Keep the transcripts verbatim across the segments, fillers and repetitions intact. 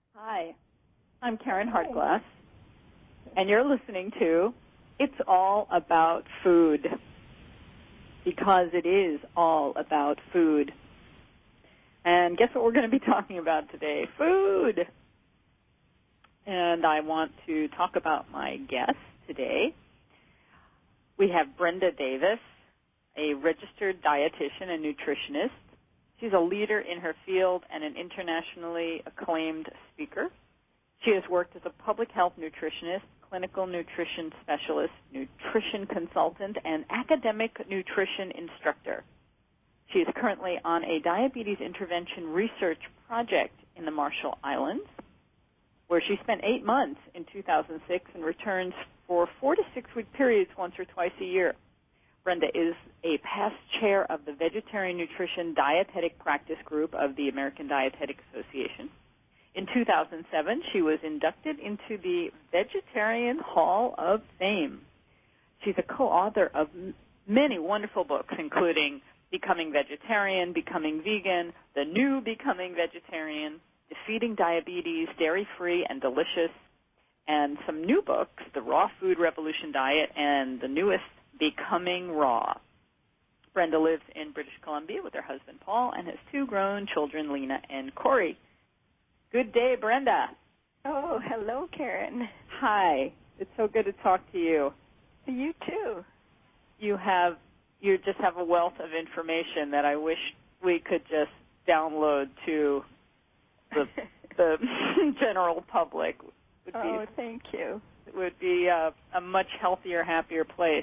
Hi, I'm Karen Hartglass, and you're listening to It's All About Food, because it is all about food. And guess what we're going to be talking about today? Food! And I want to talk about my guest today. We have Brenda Davis, a registered dietitian and nutritionist. She's a leader in her field and an internationally acclaimed speaker. She has worked as a public health nutritionist, clinical nutrition specialist, nutrition consultant, and academic nutrition instructor. She is currently on a diabetes intervention research project in the Marshall Islands, where she spent eight months in two thousand six and returns for four to six week periods once or twice a year. Brenda is a past chair of the Vegetarian Nutrition Dietetic Practice Group of the American Dietetic Association. In two thousand seven, she was inducted into the Vegetarian Hall of Fame. She's a co-author of m- many wonderful books, including Becoming Vegetarian, Becoming Vegan, The New Becoming Vegetarian, Defeating Diabetes, Dairy-Free and Delicious, and some new books, The Raw Food Revolution Diet, and the newest, Becoming Raw. Brenda lives in British Columbia with her husband, Paul, and has two grown children, Lena and Corey. Good day, Brenda. Oh, hello, Karen. Hi. It's so good to talk to you. You too. You have, you just have a wealth of information that I wish we could just download to the, the general public. Would oh, be, thank you. It would be a, a much healthier, happier place.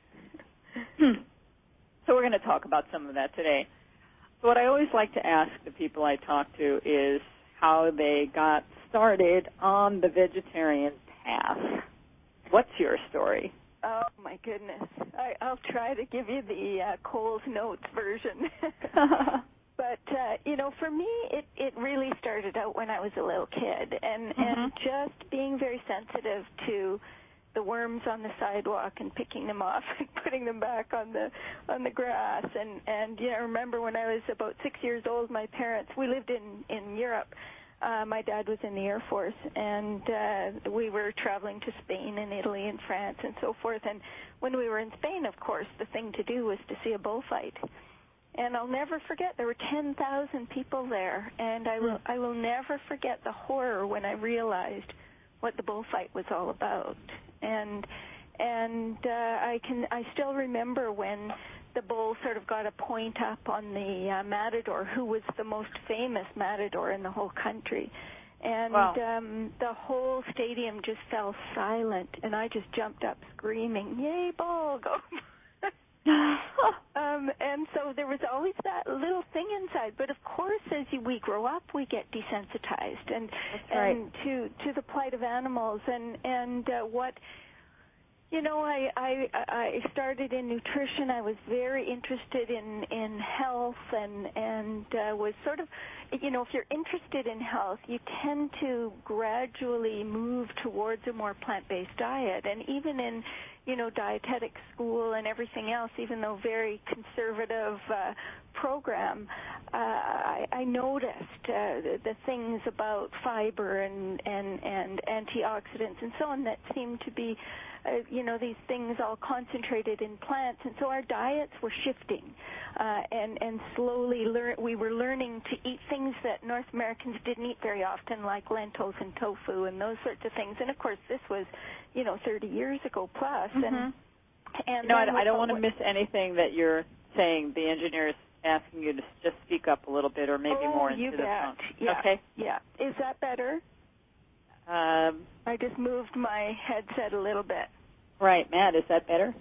So we're going to talk about some of that today. So what I always like to ask the people I talk to is how they got started on the vegetarian path. What's your story? Oh, my goodness. I, I'll try to give you the uh, Coles Notes version. But, uh, you know, for me, it, it really started out when I was a little kid, and, mm-hmm. and just being very sensitive to the worms on the sidewalk and picking them off and putting them back on the on the grass. And, and you know, I remember when I was about six years old, my parents, we lived in, in Europe. Uh, my dad was in the Air Force, and uh, we were traveling to Spain and Italy and France and so forth. And when we were in Spain, of course, the thing to do was to see a bullfight. And I'll never forget, there were ten thousand people there, and I will, I will never forget the horror when I realized what the bullfight was all about. And and uh, I can I still remember when the bull sort of got a point up on the uh, matador, who was the most famous matador in the whole country. And wow. um, the whole stadium just fell silent, and I just jumped up screaming, "Yay, bull, go!" um, and so there was always that little thing inside. But of course, as you, we grow up, we get desensitized, and That's right. and to to the plight of animals, and and uh, what. You know, I, I I started in nutrition. I was very interested in, in health, and and uh, was sort of, you know, if you're interested in health, you tend to gradually move towards a more plant-based diet. And even in, you know, dietetic school and everything else, even though very conservative uh, program, uh, I, I noticed uh, the, the things about fiber and, and, and antioxidants and so on that seemed to be Uh, you know, these things all concentrated in plants, and so our diets were shifting, uh, and and slowly lear- we were learning to eat things that North Americans didn't eat very often, like lentils and tofu and those sorts of things. And of course, this was, you know, thirty years ago plus. Mm-hmm. And and no, I, I don't uh, want to miss anything that you're saying. The engineer is asking you to just speak up a little bit, or maybe oh, more into you the bet. phone. Yeah. Okay. Yeah. Is that better? Um, I just moved my headset a little bit. Right, Matt, is that better?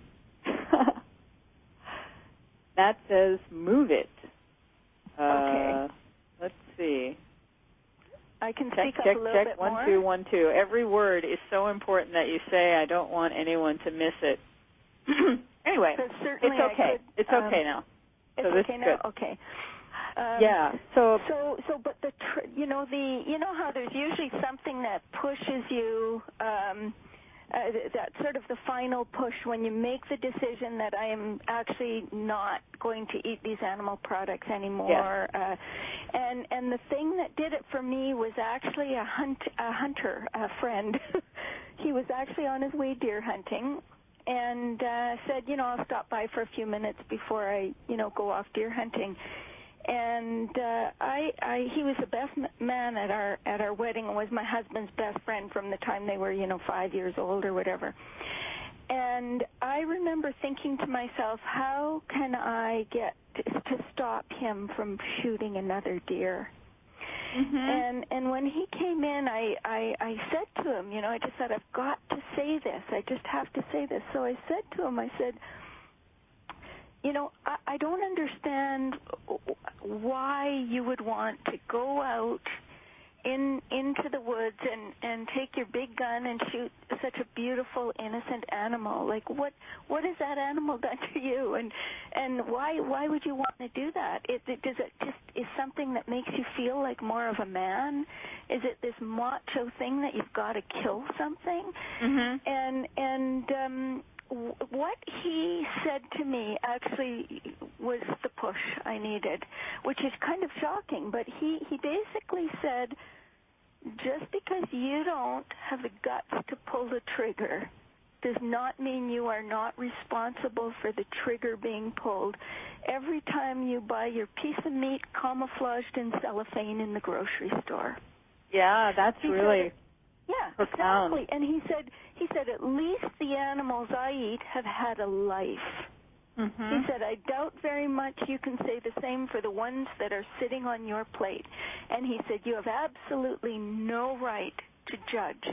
Matt says move it. Uh, okay. Let's see. I can check, speak check, up a little check. bit one, more. One, two, one, two. Every word is so important that you say. I don't want anyone to miss it. Anyway, it's okay. Could, it's um, okay now. It's so this okay is now. good. Okay. Um, yeah. So. So, so, but the, tr- you know, the, you know how there's usually something that pushes you, um, uh, that's sort of the final push when you make the decision that I am actually not going to eat these animal products anymore. Yeah. Uh, and and the thing that did it for me was actually a hunt a hunter, a friend. He was actually on his way deer hunting, and uh, said, you know, I'll stop by for a few minutes before I, you know, go off deer hunting. And uh, I, I, he was the best man at our at our wedding, and was my husband's best friend from the time they were, you know, five years old or whatever. And I remember thinking to myself, how can I get to, to stop him from shooting another deer? Mm-hmm. And and when he came in, I, I I said to him, you know, I just said, I've got to say this. I just have to say this. So I said to him, I said, you know, I, I don't understand why you would want to go out in into the woods and, and take your big gun and shoot such a beautiful, innocent animal. Like, what what has that animal done to you? And and why why would you want to do that? It, it does it just is something that makes you feel like more of a man? Is it this macho thing that you've got to kill something? Mm-hmm. And and um, w- what he said to me actually was the push I needed, which is kind of shocking. But he he basically said, just because you don't have the guts to pull the trigger does not mean you are not responsible for the trigger being pulled every time you buy your piece of meat camouflaged in cellophane in the grocery store. Yeah, that's he really said, yeah, profound. exactly. And he said, he said, at least the animals I eat have had a life. Mm-hmm. He said, I doubt very much you can say the same for the ones that are sitting on your plate. And he said, you have absolutely no right to judge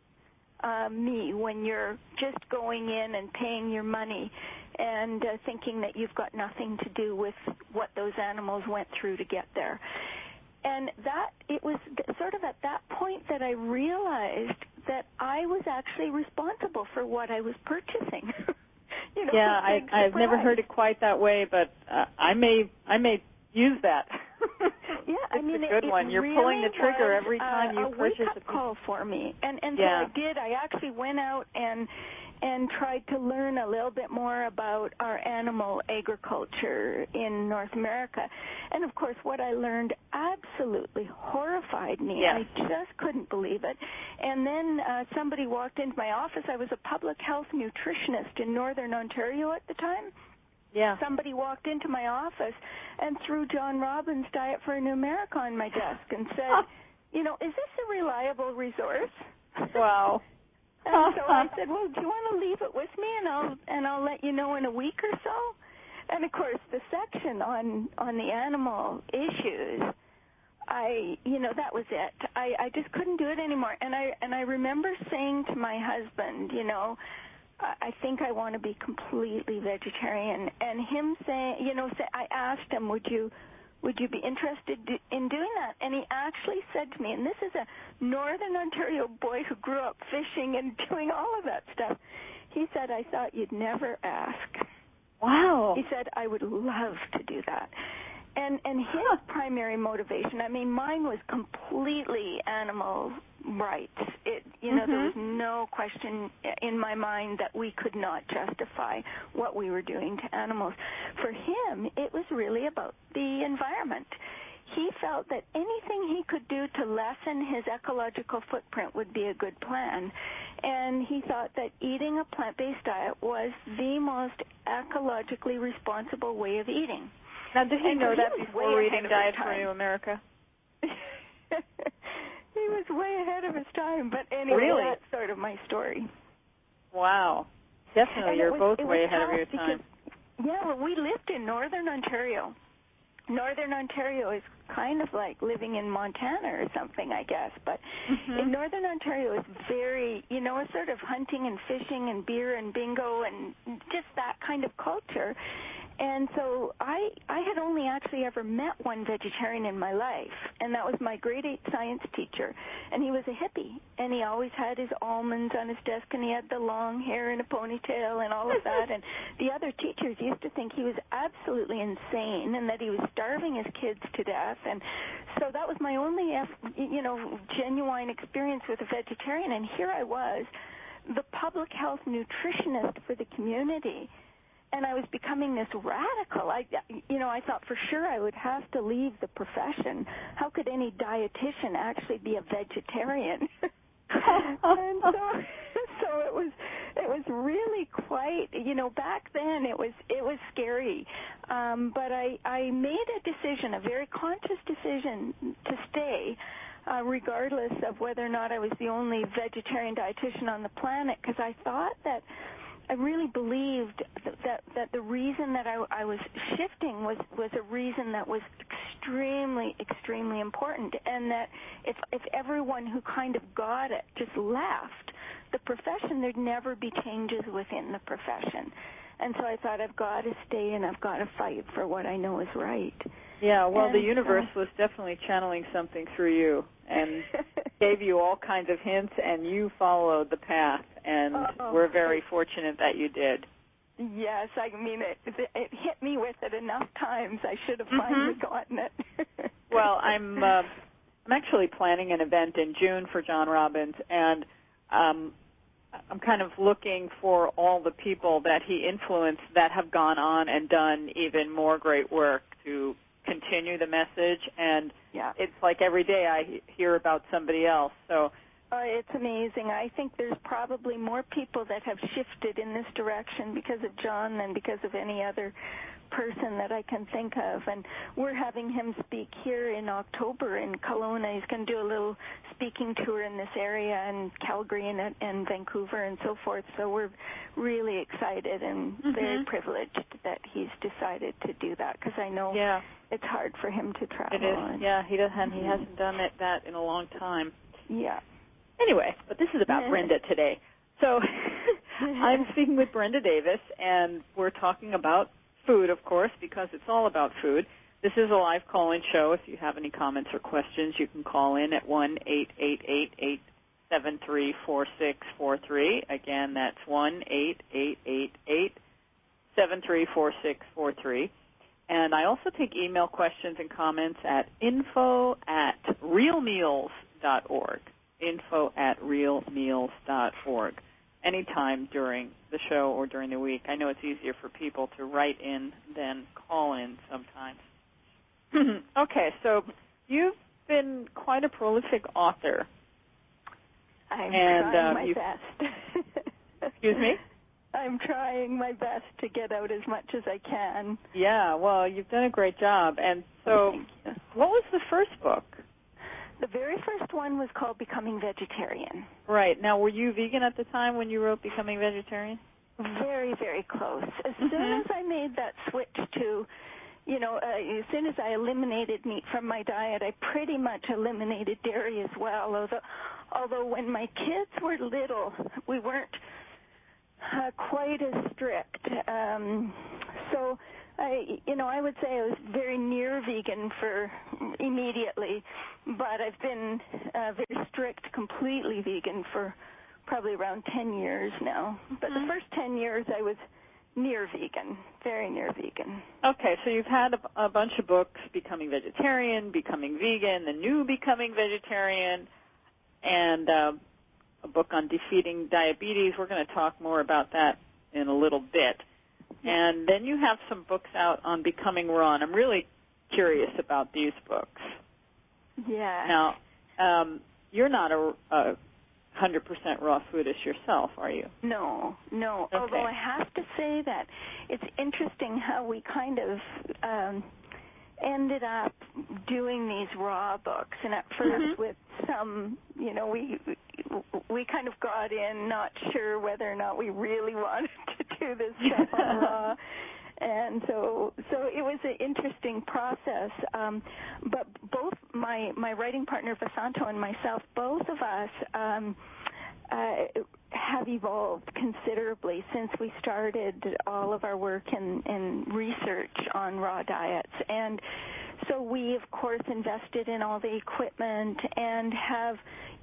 uh, me when you're just going in and paying your money and uh, thinking that you've got nothing to do with what those animals went through to get there. And that, it was sort of at that point that I realized that I was actually responsible for what I was purchasing. You know, yeah, I, I've never heard it quite that way, but uh, I may I may use that. Yeah, I it's mean, a good it, one. it You're really pulling the trigger was, every time uh, you a purchase wake-up a piece. call for me, and and yeah. so I did. I actually went out and and tried to learn a little bit more about our animal agriculture in North America, and of course, what I learned absolutely horrified me. Yes. I just couldn't believe it. And then uh, somebody walked into my office. I was a public health nutritionist in Northern Ontario at the time. Yeah. Somebody walked into my office and threw John Robbins' Diet for a New America on my desk and said, you know, is this a reliable resource? Wow. And so I said, well, do you want to leave it with me, and I'll and I'll let you know in a week or so? And of course, the section on on the animal issues, I you know that was it. I I just couldn't do it anymore. And I and I remember saying to my husband, you know, I think I want to be completely vegetarian. And him saying, you know, say, I asked him, would you would you be interested in doing that? And he actually said to me, and this is a Northern Ontario boy who grew up fishing and doing all of that stuff. He said, I thought you'd never ask. Wow. He said, I would love to do that. And and his huh. primary motivation, I mean, mine was completely animal rights. It, you know, mm-hmm. there was no question in my mind that we could not justify what we were doing to animals. For him, it was really about the environment. He felt that anything he could do to lessen his ecological footprint would be a good plan. And he thought that eating a plant-based diet was the most ecologically responsible way of eating. Now, did he and know so that he before reading Diet for time. New America? He was way ahead of his time, but anyway, really? That's sort of my story. Wow. Definitely, and you're was, both way ahead of your because, time. Yeah, well, we lived in Northern Ontario. Northern Ontario is kind of like living in Montana or something, I guess. But mm-hmm. in Northern Ontario, it's very, you know, a sort of hunting and fishing and beer and bingo and just that kind of culture. And so I I had only actually ever met one vegetarian in my life, and that was my grade eight science teacher. And he was a hippie, and he always had his almonds on his desk, and he had the long hair and a ponytail and all of that. And the other teachers used to think he was absolutely insane and that he was starving his kids to death. And so that was my only, you know, genuine experience with a vegetarian. And here I was, the public health nutritionist for the community. And I was becoming this radical. I, you know, I thought for sure I would have to leave the profession. How could any dietitian actually be a vegetarian? And so, so it was, it was really quite, you know, back then it was, it was scary. Um, but I, I made a decision, a very conscious decision to stay, uh, regardless of whether or not I was the only vegetarian dietitian on the planet, because I thought that I really believed that, that, that the reason that I, I was shifting was, was a reason that was extremely, extremely important, and that if, if everyone who kind of got it just left the profession, there'd never be changes within the profession. And so I thought, I've got to stay and I've got to fight for what I know is right. Yeah, well, and, the universe uh, was definitely channeling something through you and gave you all kinds of hints, and you followed the path, and oh, we're very fortunate that you did. Yes, I mean, it, it hit me with it enough times. I should have mm-hmm. finally gotten it. Well, I'm uh, I'm actually planning an event in June for John Robbins, and um, I'm kind of looking for all the people that he influenced that have gone on and done even more great work to continue the message, and yeah. It's like every day I hear about somebody else. So uh, it's amazing. I think there's probably more people that have shifted in this direction because of John than because of any other person that I can think of. And we're having him speak here in October in Kelowna. He's going to do a little speaking tour in this area, and Calgary and, and Vancouver and so forth. So we're really excited and mm-hmm. very privileged that he's decided to do that, because I know yeah. it's hard for him to travel. It is. And, yeah, he doesn't. mm-hmm. He hasn't done it, that in a long time. Yeah. Anyway, but this is about Brenda today. So I'm speaking with Brenda Davis, and we're talking about food, of course, because it's all about food. This is a live call-in show. If you have any comments or questions, you can call in at one eight eight eight, eight seven three, four six four three. Again, that's one eight eight eight, eight seven three, four six four three. And I also take email questions and comments at info at realmeals dot org. info at realmeals dot org. Anytime during the show or during the week. I know it's easier for people to write in than call in sometimes. Okay, so you've been quite a prolific author. I'm and, trying uh, my best. Excuse me? I'm trying my best to get out as much as I can. Yeah, well, you've done a great job. And so what was the first book? The very first one was called Becoming Vegetarian. Right. Now, were you vegan at the time when you wrote Becoming Vegetarian? Very, very close. As mm-hmm. soon as I made that switch to, you know, uh, as soon as I eliminated meat from my diet, I pretty much eliminated dairy as well. Although, although when my kids were little, we weren't uh, quite as strict. Um, so, I, you know, I would say I was very near vegan for immediately, but I've been uh, very strict, completely vegan for probably around ten years now. But mm-hmm. the first ten years I was near vegan, very near vegan. Okay, so you've had a, a bunch of books, Becoming Vegetarian, Becoming Vegan, The New Becoming Vegetarian, and uh, a book on defeating diabetes. We're going to talk more about that in a little bit. And then you have some books out on becoming raw, and I'm really curious about these books. Yeah. Now, um, you're not a, a one hundred percent raw foodist yourself, are you? No, no. Okay. Although I have to say that it's interesting how we kind of um, ended up doing these raw books, and at first mm-hmm. with some, you know, we we kind of got in not sure whether or not we really wanted to do this stuff on raw, and so so it was an interesting process. Um, but both my my writing partner Vasanto and myself, both of us. Um, Uh, have evolved considerably since we started all of our work in, in research on raw diets. And so we, of course, invested in all the equipment and have,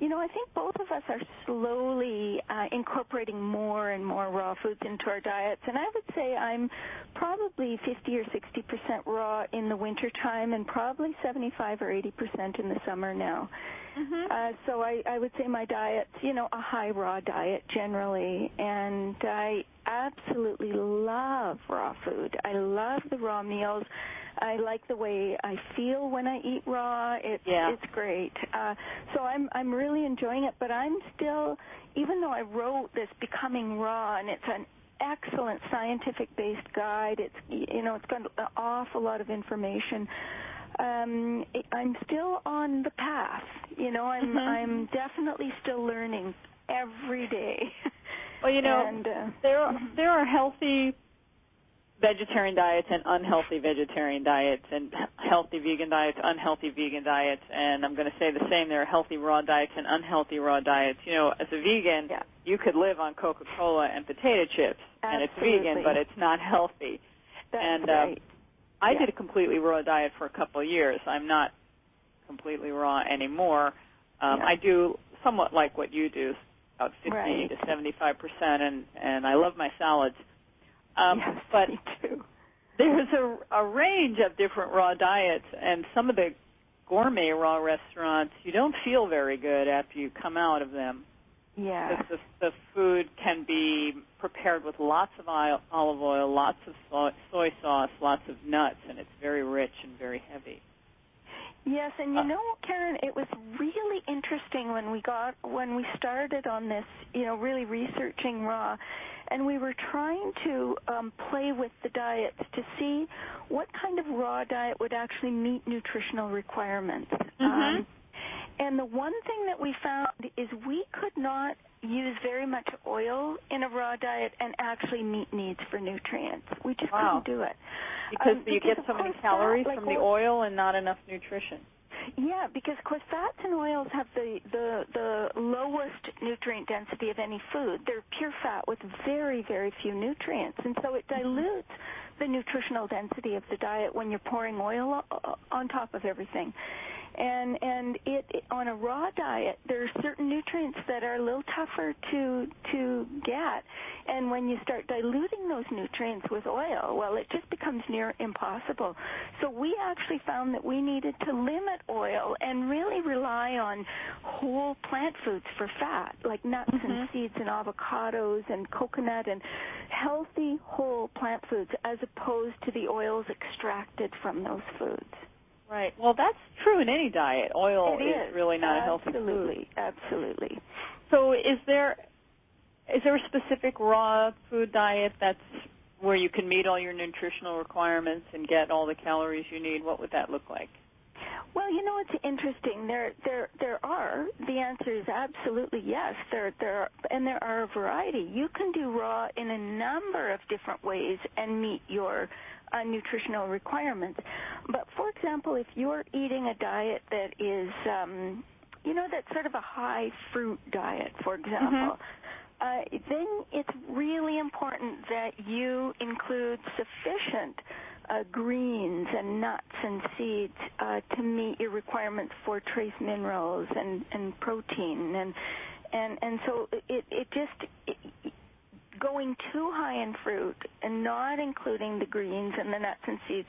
you know, I think both of us are slowly uh, incorporating more and more raw foods into our diets. And I would say I'm probably fifty or sixty percent raw in the wintertime and probably seventy-five or eighty percent in the summer now. Mm-hmm. Uh, so I, I would say my diet's, you know, a high raw diet generally. And I absolutely love raw food. I love the raw meals. I like the way I feel when I eat raw. It's yeah. it's great. Uh, so I'm I'm really enjoying it. But I'm still, even though I wrote this Becoming Raw, and it's an excellent scientific-based guide. It's you know it's got an awful lot of information. Um, it, I'm still on the path. You know, I'm mm-hmm. I'm definitely still learning every day. Well, you know, and, uh, there are, there are healthy vegetarian diets and unhealthy vegetarian diets, and healthy vegan diets, unhealthy vegan diets, and I'm going to say the same. There are healthy raw diets and unhealthy raw diets. You know, as a vegan, yeah. you could live on Coca-Cola and potato chips, Absolutely. and it's vegan, but it's not healthy. That's and right. um, I yeah. did a completely raw diet for a couple of years. I'm not completely raw anymore. Um, yeah. I do somewhat like what you do, about fifty right. to seventy-five percent, and, and I love my salads. Um, yes, but me too. There's a, a range of different raw diets, and some of the gourmet raw restaurants, you don't feel very good after you come out of them. Yeah. Because the, the food can be prepared with lots of oil, olive oil, lots of soy, soy sauce, lots of nuts, and it's very rich and very heavy. Yes, and you uh, know, Karen, it was really interesting when we got when we started on this, you know, really researching raw, and we were trying to um, play with the diets to see what kind of raw diet would actually meet nutritional requirements. Mm-hmm. Um, and the one thing that we found is we could not use very much oil in a raw diet and actually meet needs for nutrients. We just wow. couldn't do it. Because um, you because get so many fat, calories like from the oil and not enough nutrition. Yeah, because of course fats and oils have the, the, the lowest nutrient density of any food. They're pure fat with very, very few nutrients, and so it dilutes the nutritional density of the diet when you're pouring oil on top of everything. And and it, it on a raw diet, there are certain nutrients that are a little tougher to to get, and when you start diluting those nutrients with oil, well, it just becomes near impossible. So we actually found that we needed to limit oil and really rely on whole plant foods for fat, like nuts mm-hmm. and seeds and avocados and coconut and healthy whole plant foods, as opposed to the oils extracted from those foods. Right. Well, that's true in any diet. Oil it is, is really not absolutely, a healthy food. Absolutely, absolutely. So is there is there a specific raw food diet that's where you can meet all your nutritional requirements and get all the calories you need? What would that look like? Well, you know, it's interesting. There, there, there are. The answer is absolutely yes. There, there, are, and there are a variety. You can do raw in a number of different ways and meet your uh, nutritional requirements. But for example, if you're eating a diet that is, um, you know, that's sort of a high fruit diet, for example. Mm-hmm. Uh, then it's really important that you include sufficient uh, greens and nuts and seeds uh, to meet your requirements for trace minerals and, and protein. And, and, and so it, it just, it, going too high in fruit and not including the greens and the nuts and seeds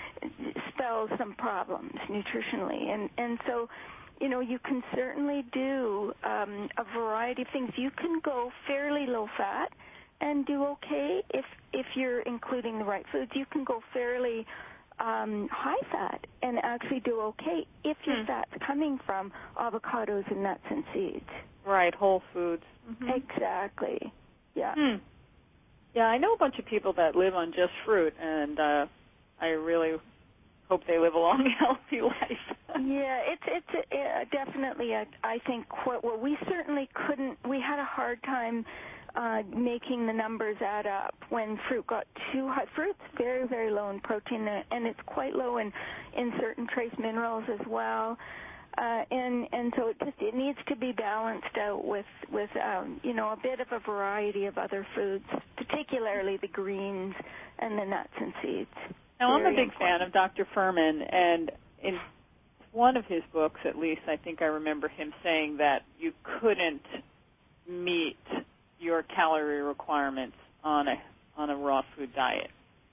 spells some problems nutritionally. And, and so, you know, you can certainly do um, a variety of things. You can go fairly low fat and do okay if if you're including the right foods. You can go fairly um, high fat and actually do okay if your hmm. fat's coming from avocados and nuts and seeds. Right, whole foods. Mm-hmm. Exactly. Yeah. Hmm. Yeah, I know a bunch of people that live on just fruit, and uh, I really hope they live a long, healthy life. Yeah, it's it's uh, definitely, a, I think, quite, well, we certainly couldn't, we had a hard time uh, making the numbers add up when fruit got too high. Fruit's very, very low in protein, and it's quite low in, in certain trace minerals as well. Uh, and and so it just it needs to be balanced out with with um, you know, a bit of a variety of other foods, particularly the greens and the nuts and seeds. Now, Very I'm a big important. fan of Doctor Fuhrman, and in one of his books, at least, I think I remember him saying that you couldn't meet your calorie requirements on a on a raw food diet.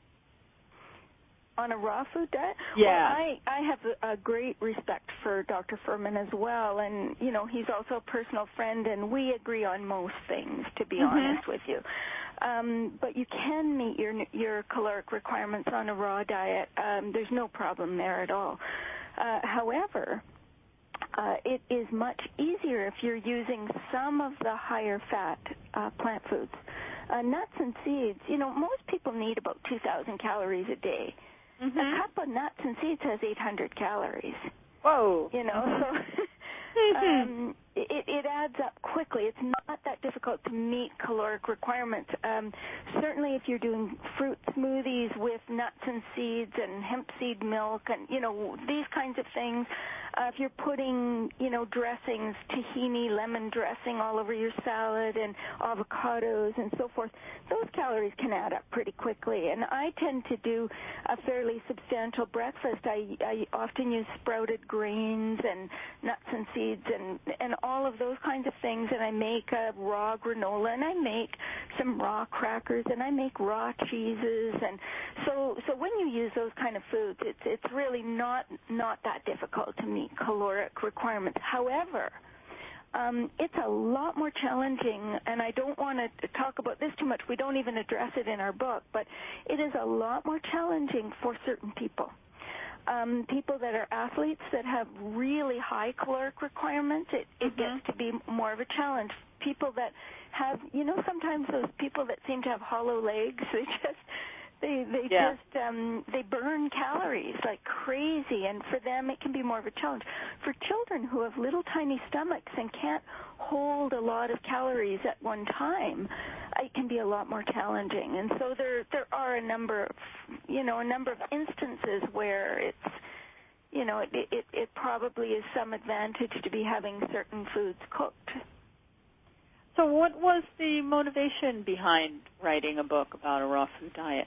On a raw food diet? Yeah. Well, I, I have a, a great respect for Doctor Fuhrman as well, and, you know, he's also a personal friend, and we agree on most things, to be mm-hmm. honest with you. Um, but you can meet your your caloric requirements on a raw diet. Um, there's no problem there at all. Uh, however, uh, it is much easier if you're using some of the higher fat uh, plant foods. Uh, nuts and seeds, you know, most people need about two thousand calories a day. Mm-hmm. A cup of nuts and seeds has eight hundred calories. Whoa. You know, mm-hmm. so um, it, it adds up quickly. It's not that difficult to meet caloric requirements. Um, certainly if you're doing fruit smoothies with nuts and seeds and hemp seed milk and, you know, these kinds of things, uh, if you're putting, you know, dressings, tahini, lemon dressing all over your salad and avocados and so forth, those calories can add up pretty quickly. And I tend to do a fairly substantial breakfast. I, I often use sprouted grains and nuts and seeds and, and all of those kinds of things, and I make a raw granola, and I make some raw crackers, and I make raw cheeses. And so so when you use those kind of foods, it's it's really not not that difficult to meet caloric requirements. However, um, it's a lot more challenging, and I don't want to talk about this too much. We don't even address it in our book, but it is a lot more challenging for certain people. Um, people that are athletes that have really high caloric requirements, it, it mm-hmm. gets to be more of a challenge. People that have, you know, sometimes those people that seem to have hollow legs, they just, they they yeah. just, um, they burn calories like crazy, and for them it can be more of a challenge. For children who have little tiny stomachs and can't hold a lot of calories at one time, it can be a lot more challenging. And so there there are a number of, you know, a number of instances where it's, you know, it, it, it probably is some advantage to be having certain foods cooked. So what was the motivation behind writing a book about a raw food diet?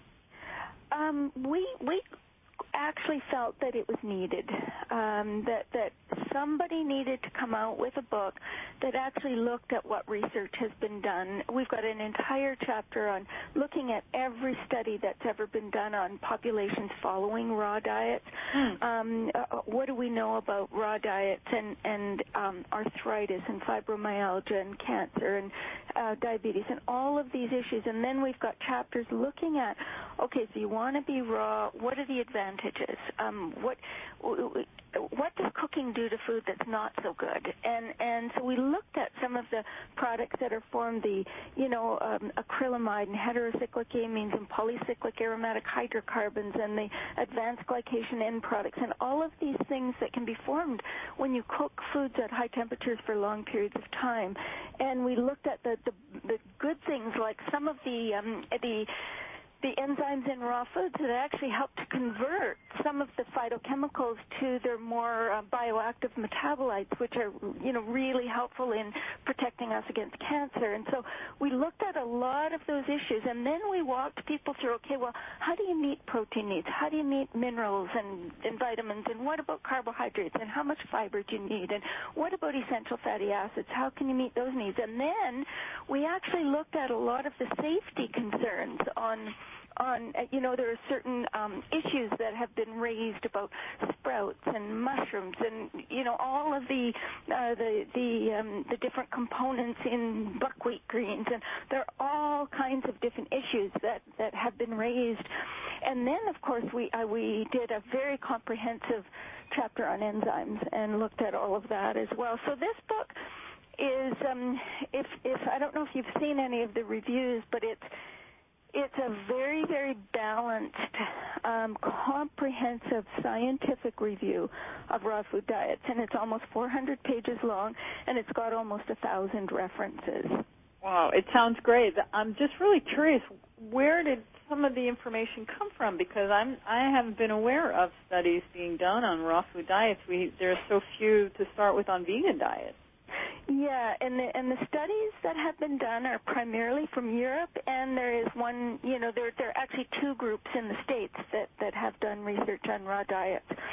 Um, we we actually felt that it was needed, um, that that somebody needed to come out with a book that actually looked at what research has been done. We've got an entire chapter on looking at every study that's ever been done on populations following raw diets. Mm. Um, uh, what do we know about raw diets and, and um, arthritis and fibromyalgia and cancer and uh, diabetes and all of these issues? And then we've got chapters looking at, okay, so you want to be raw, what are the advantages? Um, what what does cooking do to food that's not so good? And and so we looked at some of the products that are formed, the, you know, um, acrylamide and heterocyclic amines and polycyclic aromatic hydrocarbons and the advanced glycation end products and all of these things that can be formed when you cook foods at high temperatures for long periods of time. And we looked at the, the, the good things like some of the um, the the enzymes in raw foods that actually help to convert some of the phytochemicals to their more uh, bioactive metabolites, which are, you know, really helpful in protecting us against cancer. And so we looked at a lot of those issues, and then we walked people through, okay, well, how do you meet protein needs? How do you meet minerals and, and vitamins? And what about carbohydrates? And how much fiber do you need? And what about essential fatty acids? How can you meet those needs? And then we actually looked at a lot of the safety concerns on on, you know, there are certain um, issues that have been raised about sprouts and mushrooms and, you know, all of the uh, the the, um, the different components in buckwheat greens, and there are all kinds of different issues that, that have been raised. And then, of course, we uh, we did a very comprehensive chapter on enzymes and looked at all of that as well. So this book is, um, if if I don't know if you've seen any of the reviews, but it's It's a very, very balanced, um, comprehensive scientific review of raw food diets, and it's almost four hundred pages long, and it's got almost a thousand references. Wow, it sounds great. I'm just really curious, where did some of the information come from? Because I'm I haven't been aware of studies being done on raw food diets. We there are so few to start with on vegan diets. Yeah, and the, and the studies that have been done are primarily from Europe, and there is one, you know, there, there are actually two groups in the States that, that have done research on raw diets.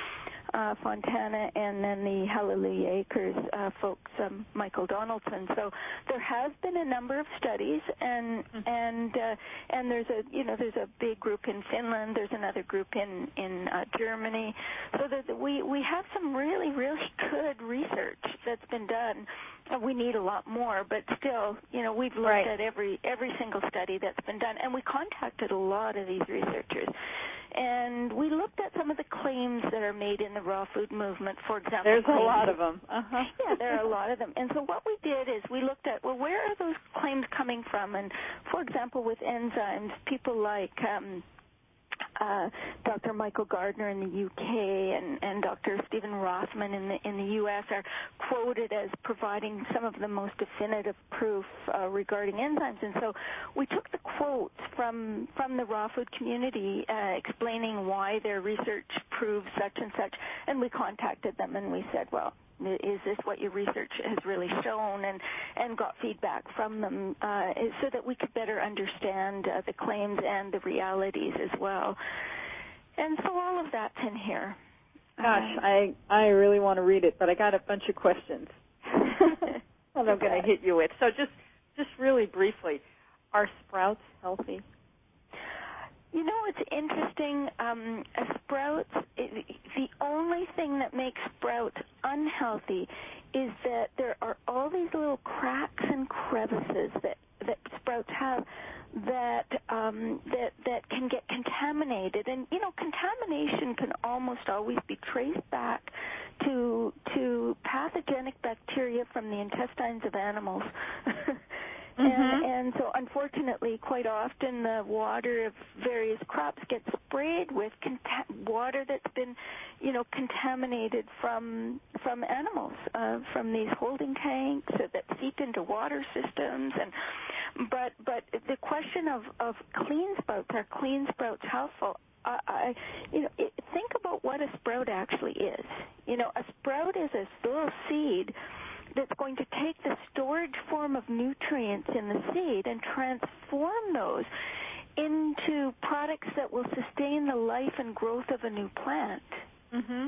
uh, Fontana, and then the Hallelujah Acres uh, folks, um, Michael Donaldson. So there has been a number of studies, and mm-hmm. and uh, and there's a you know there's a big group in Finland. There's another group in in uh, Germany. So that we we have some really really good research that's been done. We need a lot more, but still, you know, we've looked right. at every every single study that's been done, and we contacted a lot of these researchers. And we looked at some of the claims that are made in the raw food movement, for example. There's claims. a lot of them. Uh-huh. Yeah, there are a lot of them. And so what we did is we looked at, well, where are those claims coming from? And, for example, with enzymes, people like um, uh, Doctor Michael Gardner in the U K and, and Doctor Stephen Rothman in the in the U S are quoted as providing some of the most definitive proof uh, regarding enzymes. And so we took the quotes from from the raw food community uh, explaining why their research proves such and such, and we contacted them and we said, well, is this what your research has really shown, and, and got feedback from them uh, so that we could better understand uh, the claims and the realities as well. And so all of that's in here. Gosh, um, I I really want to read it, but I got a bunch of questions that I'm going to hit you with. So just, just really briefly, are sprouts healthy? You know, it's interesting. Um, sprouts, it, the only thing that makes sprouts unhealthy is that there are all these little cracks and crevices that, that sprouts have that um, that that can get contaminated. And, you know, contamination can almost always be traced back to to pathogenic bacteria from the intestines of animals. Mm-hmm. And, and so, unfortunately, quite often the water of various crops gets sprayed with conta- water that's been, you know, contaminated from from animals, uh, from these holding tanks that seep into water systems. And but but the question of, of clean sprouts, are clean sprouts helpful? Uh, I, you know, it, think about what a sprout actually is. You know, a sprout is a little seed that's going to take the storage form of nutrients in the seed and transform those into products that will sustain the life and growth of a new plant. Mm-hmm.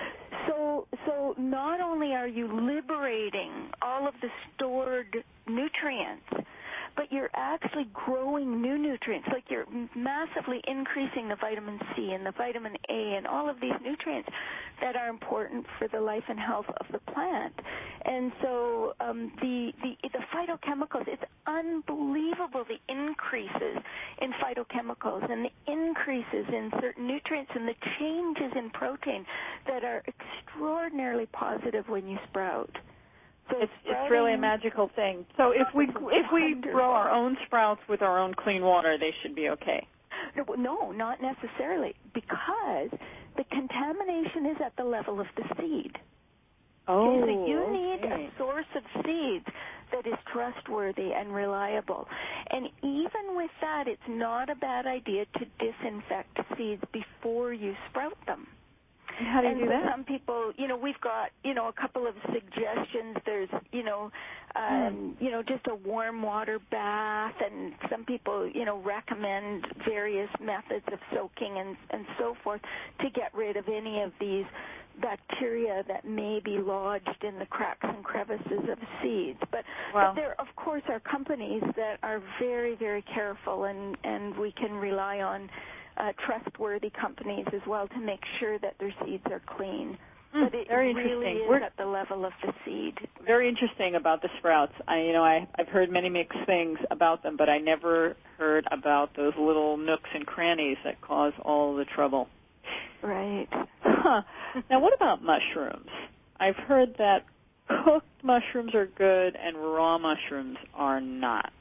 So, so not only are you liberating all of the stored nutrients, but you're actually growing new nutrients, like you're massively increasing the vitamin C and the vitamin A and all of these nutrients that are important for the life and health of the plant. And so um, the, the the phytochemicals, it's unbelievable, the increases in phytochemicals and the increases in certain nutrients and the changes in protein that are extraordinarily positive when you sprout. So it's it's really a magical thing. So if we if we grow our own sprouts with our own clean water, they should be okay. No, no, not necessarily, because the contamination is at the level of the seed. Oh, okay, so you okay. need a source of seeds that is trustworthy and reliable. And even with that, it's not a bad idea to disinfect seeds before you sprout them. And how do you and do so that? Some people, you know, we've got, you know, a couple of suggestions. There's, you know, um, mm. you know, just a warm water bath, and some people, you know, recommend various methods of soaking and, and so forth to get rid of any of these bacteria that may be lodged in the cracks and crevices of seeds. But, wow. but there, of course, are companies that are very, very careful, and, and we can rely on Uh, trustworthy companies as well to make sure that their seeds are clean. Mm, but it very really interesting. is We're, at the level of the seed. Very interesting about the sprouts. I, you know, I, I've heard many mixed things about them, but I never heard about those little nooks and crannies that cause all the trouble. Right. Huh. Now, what about mushrooms? I've heard that cooked mushrooms are good and raw mushrooms are not.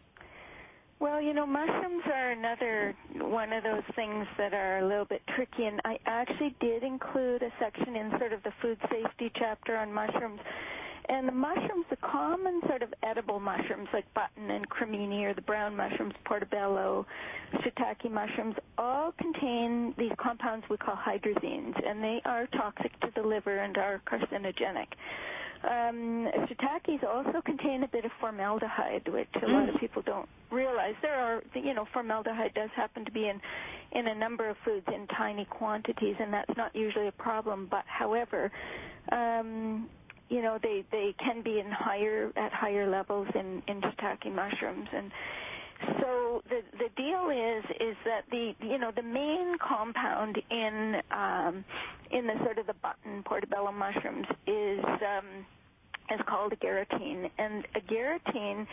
Well, you know, mushrooms are another one of those things that are a little bit tricky, and I actually did include a section in sort of the food safety chapter on mushrooms. And the mushrooms, the common sort of edible mushrooms like button and cremini, or the brown mushrooms, portobello, shiitake mushrooms, all contain these compounds we call hydrazines, and they are toxic to the liver and are carcinogenic. Um, shiitakes also contain a bit of formaldehyde, which a Mm. lot of people don't realize. There are, you know, formaldehyde does happen to be in, in a number of foods in tiny quantities, and that's not usually a problem. But however, um, you know, they, they can be in higher at higher levels in, in shiitake mushrooms. And so the the deal is is that the you know the main compound in um, in the sort of the button portobello mushrooms is um, is called agarotene, and agarotene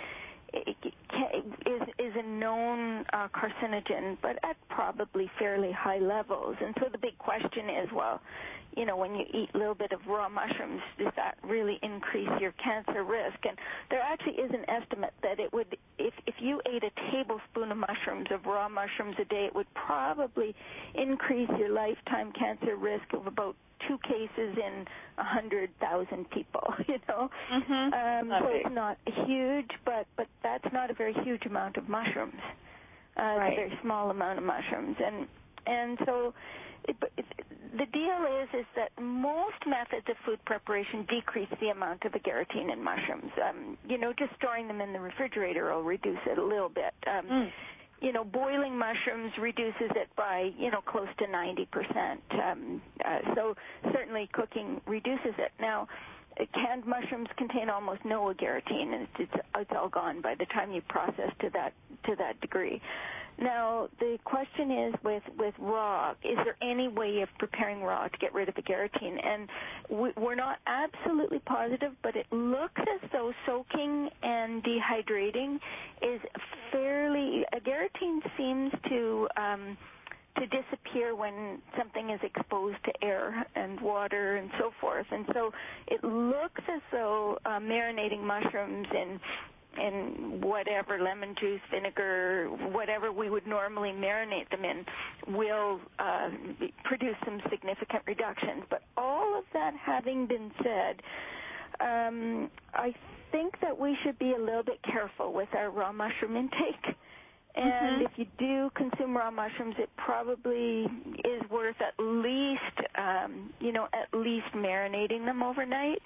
is is a known uh, carcinogen, but at probably fairly high levels. And so the big question is, well, you know, when you eat a little bit of raw mushrooms, does that really increase your cancer risk? And there actually is an estimate that it would, if if you ate a tablespoon of mushrooms, of raw mushrooms a day, it would probably increase your lifetime cancer risk of about two cases in a hundred thousand people. You know, Mm-hmm. um, so Okay. it's not huge, but but that's not a very huge amount of mushrooms. Uh, Right. It's a very small amount of mushrooms, and and so. It, it, the deal is is that most methods of food preparation decrease the amount of agarotene in mushrooms. Um, you know, just storing them in the refrigerator will reduce it a little bit. Um, Mm. You know, boiling mushrooms reduces it by, you know, close to ninety percent. Um, uh, so certainly cooking reduces it. Now, uh, canned mushrooms contain almost no agarotene, and it's, it's, it's all gone by the time you process to that to that degree. Now, the question is with, with raw, is there any way of preparing raw to get rid of agarotene? And we, we're not absolutely positive, but it looks as though soaking and dehydrating is fairly, agarotene seems to um, to disappear when something is exposed to air and water and so forth. And so it looks as though uh, marinating mushrooms in in whatever, lemon juice, vinegar, whatever we would normally marinate them in, will uh, produce some significant reductions. But all of that having been said, um, I think that we should be a little bit careful with our raw mushroom intake. And Mm-hmm. if you do consume raw mushrooms, it probably is worth at least, um, you know, at least marinating them overnight.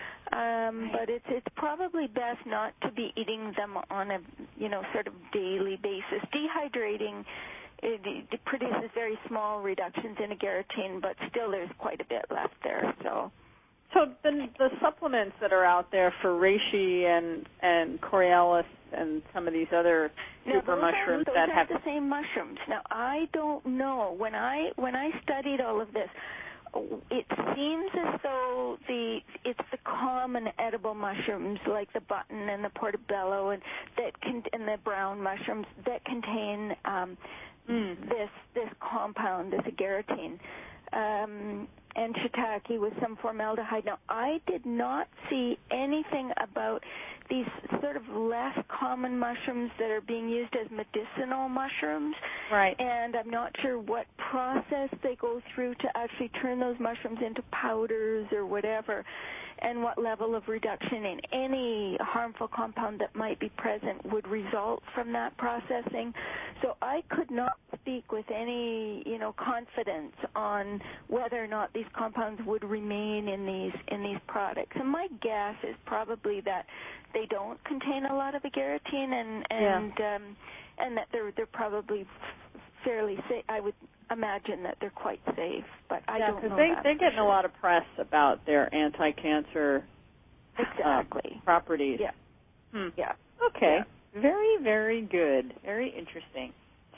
Um, Right. But it's it's probably best not to be eating them on a, you know, sort of daily basis. Dehydrating it, it produces very small reductions in agarotene, but still there's quite a bit left there. So, So the the supplements that are out there for reishi and and Coriolis and some of these other now super those mushrooms are, those that are have the same mushrooms. Now I don't know when I when I studied all of this. It seems as though the it's the common edible mushrooms like the button and the portobello and that can, and the brown mushrooms that contain um, mm. this this compound, this agarotene, um, and shiitake with some formaldehyde. Now, I did not see anything about these sort of less common mushrooms that are being used as medicinal mushrooms. Right. And I'm not sure what process they go through to actually turn those mushrooms into powders or whatever, and what level of reduction in any harmful compound that might be present would result from that processing. So I could not speak with any, you know, confidence on whether or not these compounds would remain in these in these products. And my guess is probably that they don't contain a lot of agarotene, and and Yeah. um, and that they're they're probably fairly safe. I would imagine that they're quite safe, but I yeah, don't know they that they're for getting sure. a lot of press about their anti-cancer Exactly. uh, properties. Yeah. Hmm. Yeah. Okay. Yeah. Very, very good. Very interesting.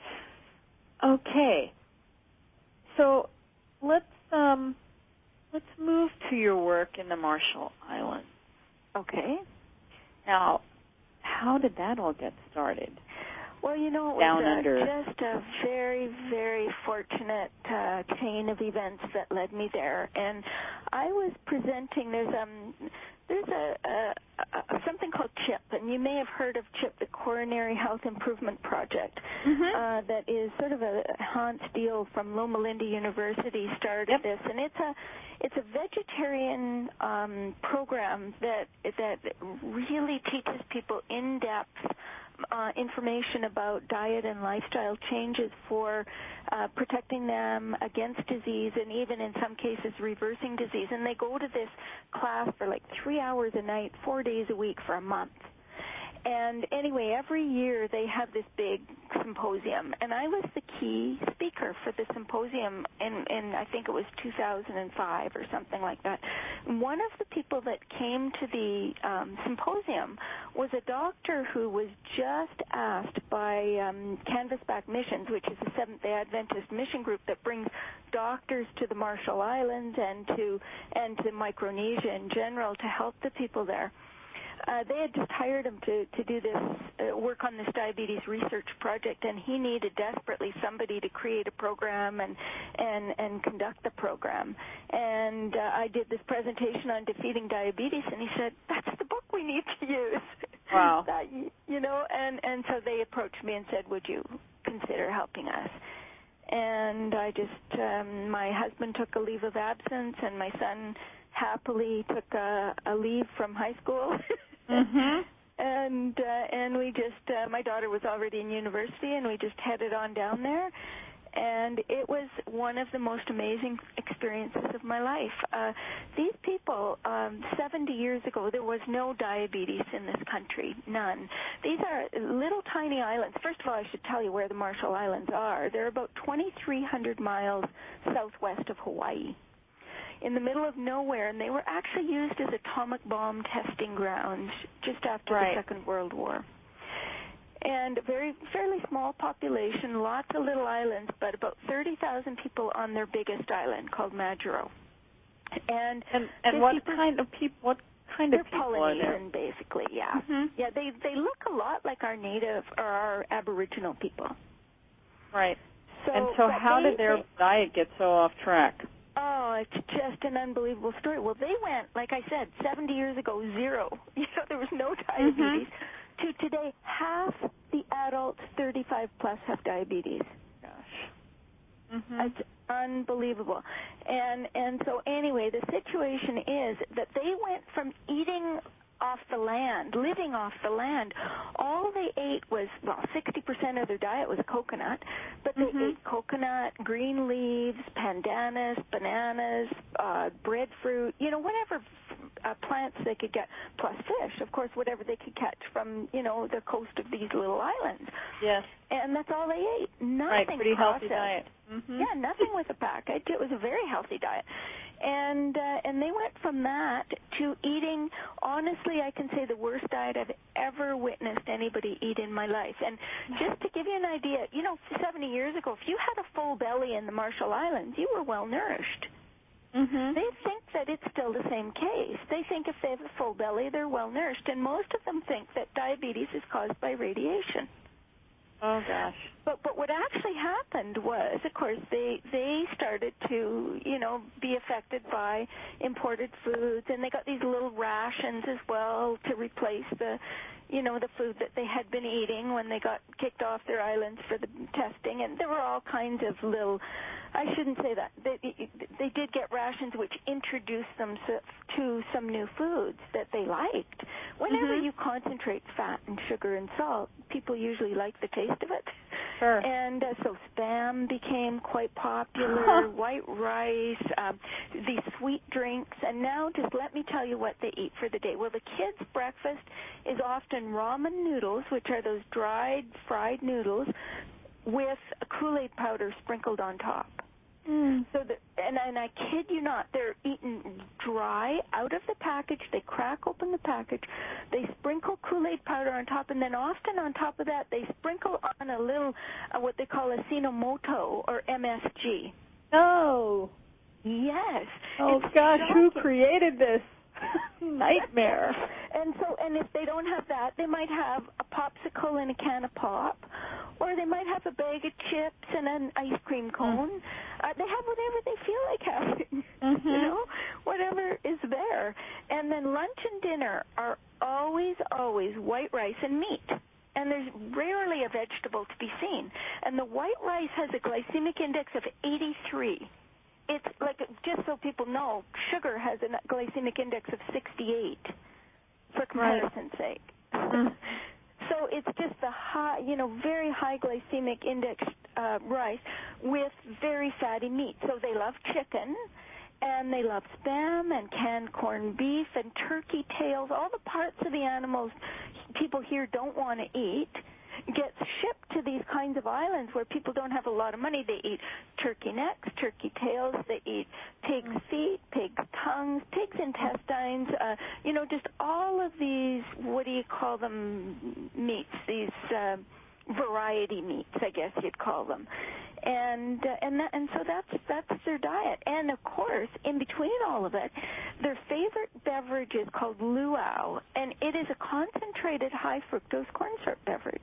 Okay. So let's um let's move to your work in the Marshall Islands. Okay. Now, how did that all get started? Well, you know, it Down was uh, under. just a very, very fortunate uh, chain of events that led me there. And I was presenting. There's um, there's a, a, a something called CHIP, and you may have heard of CHIP, the Coronary Health Improvement Project. Mm-hmm. Uh, that is sort of a Hans Steele from Loma Linda University started Yep. this, and it's a it's a vegetarian um, program that that really teaches people in depth uh, information about diet and lifestyle changes for uh, protecting them against disease and even in some cases reversing disease. And they go to this class for like three hours a night, four days a week for a month. And anyway, every year they have this big symposium, and I was the key speaker for the symposium in, in I think it was two thousand five or something like that. One of the people that came to the um, symposium was a doctor who was just asked by um, Canvasback Missions, which is a Seventh-day Adventist mission group that brings doctors to the Marshall Islands and to and to Micronesia in general to help the people there. Uh, they had just hired him to, to do this, uh, work on this diabetes research project, and he needed desperately somebody to create a program and and, and conduct the program. And uh, I did this presentation on defeating diabetes, and he said, that's the book we need to use. Wow. that, you know, and, and so they approached me and said, would you consider helping us? And I just, um, my husband took a leave of absence, and my son happily took a, a leave from high school. Mm-hmm. And uh, and we just, uh, my daughter was already in university, and we just headed on down there. And it was one of the most amazing experiences of my life. Uh, these people, um, seventy years ago, there was no diabetes in this country, none. These are little tiny islands. First of all, I should tell you where the Marshall Islands are. They're about twenty-three hundred miles southwest of Hawaii, in the middle of nowhere, and they were actually used as atomic bomb testing grounds just after right. the Second World War. And a very fairly small population, lots of little islands, but about thirty thousand people on their biggest island called Majuro. And and, and what kind of people? What kind of people are there? Polynesian, basically, yeah. Mm-hmm. Yeah, they they look a lot like our native or our Aboriginal people. Right. So, and so, how they, did their they, diet get so off track? Oh, it's just an unbelievable story. Well, they went, like I said, seventy years ago, zero. You know, there was no diabetes. Mm-hmm. To today, half the adults thirty-five plus have diabetes. Gosh. Mm-hmm. It's unbelievable. And and so anyway, the situation is that they went from eating off the land, living off the land. All they ate was, well, sixty percent of their diet was coconut, but they mm-hmm. ate coconut, green leaves, pandanus, bananas, uh, breadfruit, you know, whatever uh, plants they could get, plus fish, of course, whatever they could catch from, you know, the coast of these little islands. Yes. And that's all they ate. Nothing right, pretty processed. Healthy diet. Mm-hmm. Yeah, nothing with a package. It was a very healthy diet. And uh, and they went from that to eating, honestly, I can say the worst diet I've ever witnessed anybody eat in my life. And just to give you an idea, you know, seventy years ago, if you had a full belly in the Marshall Islands, you were well nourished. Mm-hmm. They think that it's still the same case. They think if they have a full belly, they're well nourished. And most of them think that diabetes is caused by radiation. Oh, gosh. But but what actually happened was, of course, they they started to, you know, be affected by imported foods, and they got these little rations as well to replace the, you know, the food that they had been eating when they got kicked off their islands for the testing. And there were all kinds of little, I shouldn't say that. They, they did get rations which introduced them to some new foods that they liked. Whenever mm-hmm. you concentrate fat and sugar and salt, people usually like the taste of it. Sure. And uh, so Spam became quite popular, white rice, um, these sweet drinks, and now just let me tell you what they eat for the day. Well, the kids' breakfast is often ramen noodles, which are those dried, fried noodles, with Kool-Aid powder sprinkled on top. Mm. So, the, and, and I kid you not, they're eaten dry out of the package. They crack open the package. They sprinkle Kool-Aid powder on top, and then often on top of that, they sprinkle on a little, uh, what they call Ajinomoto or M S G. Oh. Yes. Oh, it's gosh, shocking. Who created this? Nightmare. And so, and if they don't have that, they might have a popsicle in a can of pop, or they might have a bag of chips and an ice cream cone. Mm. Uh, they have whatever they feel like having, mm-hmm. you know, whatever is there. And then lunch and dinner are always, always white rice and meat. And there's rarely a vegetable to be seen. And the white rice has a glycemic index of eighty-three. It's like, just so people know, sugar has a glycemic index of sixty-eight, for comparison's right. sake. Mm. So it's just the high, you know, very high glycemic index uh, rice with very fatty meat. So they love chicken, and they love Spam and canned corned beef and turkey tails, all the parts of the animals people here don't want to eat. Gets shipped to these kinds of islands where people don't have a lot of money. They eat turkey necks, turkey tails. They eat pig's feet, pig's tongues, pig's intestines. Uh, you know, just all of these. What do you call them? Meats. These uh, variety meats, I guess you'd call them. And uh, and that, and so that's that's their diet. And of course, in between all of it, their favorite beverage is called luau, and it is a concentrated high fructose corn syrup beverage.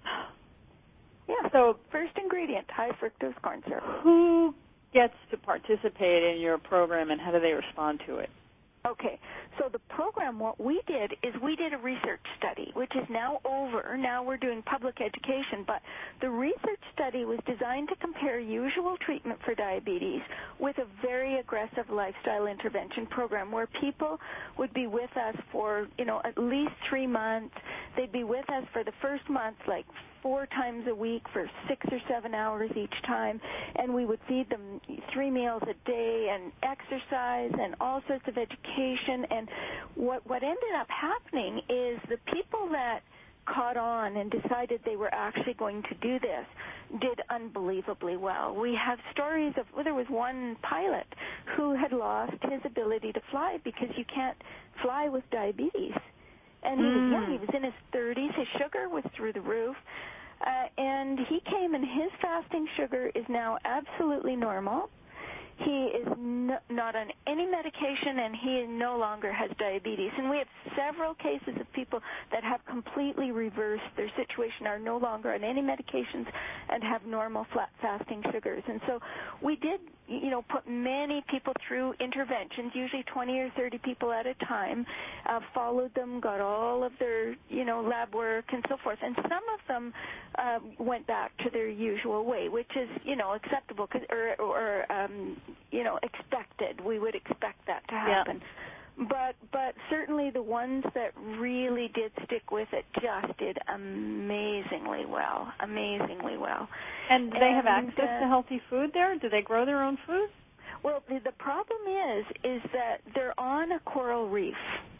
Yeah. So first ingredient, high fructose corn syrup. Who gets to participate in your program, and how do they respond to it? Okay, so the program, what we did is we did a research study, which is now over. Now we're doing public education, but the research study was designed to compare usual treatment for diabetes with a very aggressive lifestyle intervention program where people would be with us for, you know, at least three months. They'd be with us for the first month, like four times a week for six or seven hours each time, and we would feed them three meals a day and exercise and all sorts of education. And what what ended up happening is the people that caught on and decided they were actually going to do this did unbelievably well. We have stories of, well, there was one pilot who had lost his ability to fly because you can't fly with diabetes. And he was young. He was in his thirties. His sugar was through the roof. Uh, and he came, and his fasting sugar is now absolutely normal. He is no, not on any medication, and he no longer has diabetes. And we have several cases of people that have completely reversed their situation, are no longer on any medications, and have normal flat fasting sugars. And so we did, you know, put many people through interventions, usually twenty or thirty people at a time, uh, followed them, got all of their, you know, lab work and so forth. And some of them uh, went back to their usual way, which is, you know, acceptable, cause, or, or um, you know, expected. We would expect that to happen. Yeah. But but certainly the ones that really did stick with it just did amazingly well, amazingly well. And do they and, have access uh, to healthy food there? Do they grow their own food? Well, the, the problem is, is that they're on a coral reef.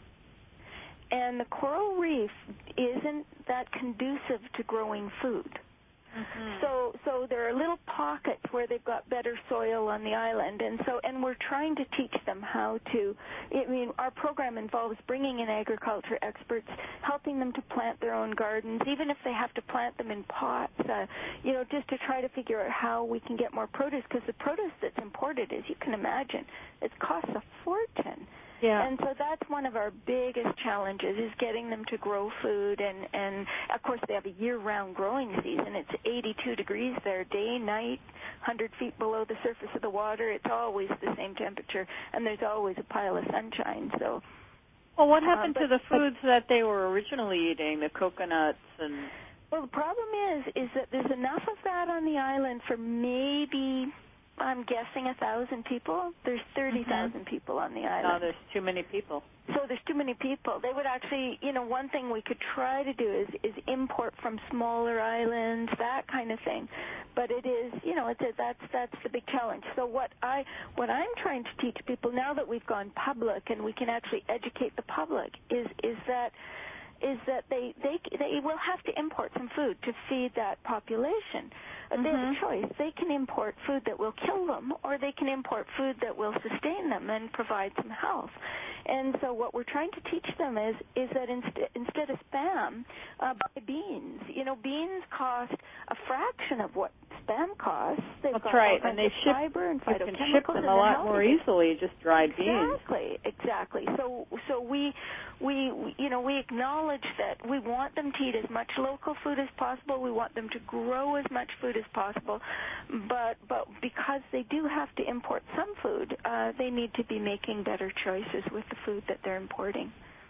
And the coral reef isn't that conducive to growing food. Mm-hmm. So, so there are little pockets where they've got better soil on the island, and so, and we're trying to teach them how to. I mean, our program involves bringing in agriculture experts, helping them to plant their own gardens, even if they have to plant them in pots. Uh, you know, just to try to figure out how we can get more produce, because the produce that's imported, as you can imagine, it costs a fortune. Yeah. And so that's one of our biggest challenges, is getting them to grow food. And, and of course, they have a year-round growing season. It's eighty-two degrees there, day, night, one hundred feet below the surface of the water. It's always the same temperature, and there's always a pile of sunshine. So, well, what happened um, but, to the foods but, that they were originally eating, the coconuts and... Well, the problem is, is that there's enough of that on the island for maybe... I'm guessing a thousand people. There's thirty thousand mm-hmm. people on the island. No, there's too many people. So there's too many people. They would actually, you know, one thing we could try to do is, is import from smaller islands, that kind of thing. But it is, you know, it's a, that's that's the big challenge. So what I what I'm trying to teach people now that we've gone public and we can actually educate the public is is that. is that they, they they will have to import some food to feed that population. Mm-hmm. They have a choice. They can import food that will kill them, or they can import food that will sustain them and provide some health. And so what we're trying to teach them is is that inst- instead of Spam, uh, buy beans. You know, beans cost a fraction of what Spam costs. They've That's got right, and they ship, fiber and you can ship them a lot more easily, just dried exactly, beans. Exactly, exactly. So so we, we, we, you know, we acknowledge that we want them to eat as much local food as possible. We want them to grow as much food as possible. But but because they do have to import some food, uh, they need to be making better choices with the food that they're importing.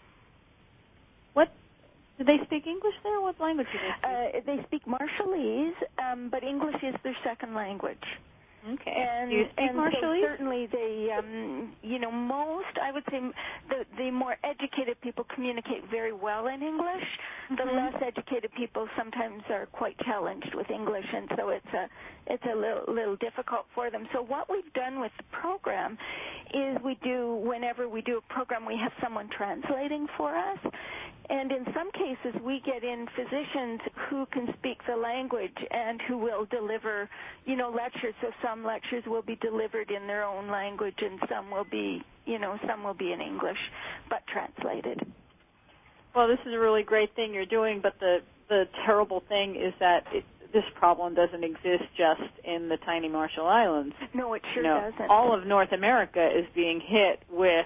What? Do they speak English there? What language do they speak? Uh, they speak Marshallese, um, but English is their second language. Okay. And, Do you speak and so Marshallese? certainly they, um, you know, most, I would say the, the more educated people communicate very well in English. Mm-hmm. The less educated people sometimes are quite challenged with English, and so it's a, it's a little, little difficult for them. So what we've done with the program is we do, whenever we do a program, we have someone translating for us. And in some cases, we get in physicians who can speak the language and who will deliver, you know, lectures. So some lectures will be delivered in their own language, and some will be, you know, some will be in English, but translated. Well, this is a really great thing you're doing, but the the terrible thing is that it, this problem doesn't exist just in the tiny Marshall Islands. No, it sure you know, doesn't. All of North America is being hit with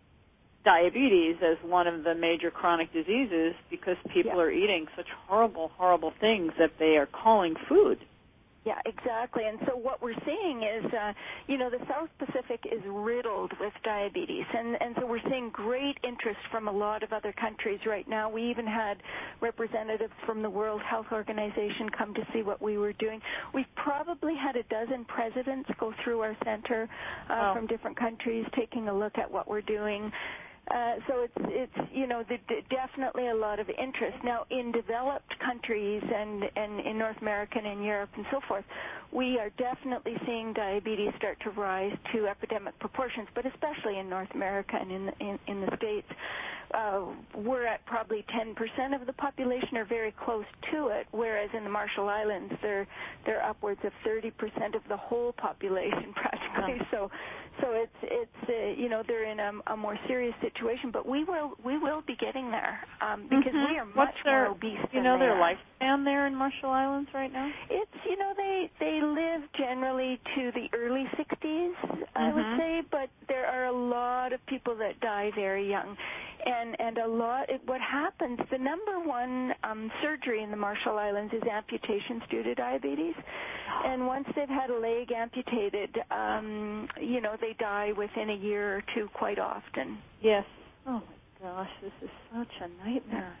diabetes as one of the major chronic diseases because people yeah. are eating such horrible, horrible things that they are calling food. Yeah, exactly. And so what we're seeing is, uh, you know, the South Pacific is riddled with diabetes. And, and so we're seeing great interest from a lot of other countries right now. We even had representatives from the World Health Organization come to see what we were doing. We've probably had a dozen presidents go through our center uh, oh. from different countries taking a look at what we're doing. Uh, so it's, it's you know, the, the, definitely a lot of interest. Now, in developed countries and, and in North America and in Europe and so forth, we are definitely seeing diabetes start to rise to epidemic proportions, but especially in North America and in, in, in the States. Uh, we're at probably ten percent of the population or very close to it, whereas in the Marshall Islands, they're, they're upwards of thirty percent of the whole population practically. Yeah. So so it's, it's uh, you know, they're in a, a more serious situation, but we will we will be getting there um, because mm-hmm. we are much What's their, more obese you than know, they their are. lifespan there in Marshall Islands right now? It's, you know, they, they live generally to the early sixties, mm-hmm. I would say, but there are a lot of people that die very young. And and a lot, it, what happens, the number one um, surgery in the Marshall Islands is amputations due to diabetes. And once they've had a leg amputated, um, you know, they die within a year or two quite often. Yes. Oh, my gosh, this is such a nightmare.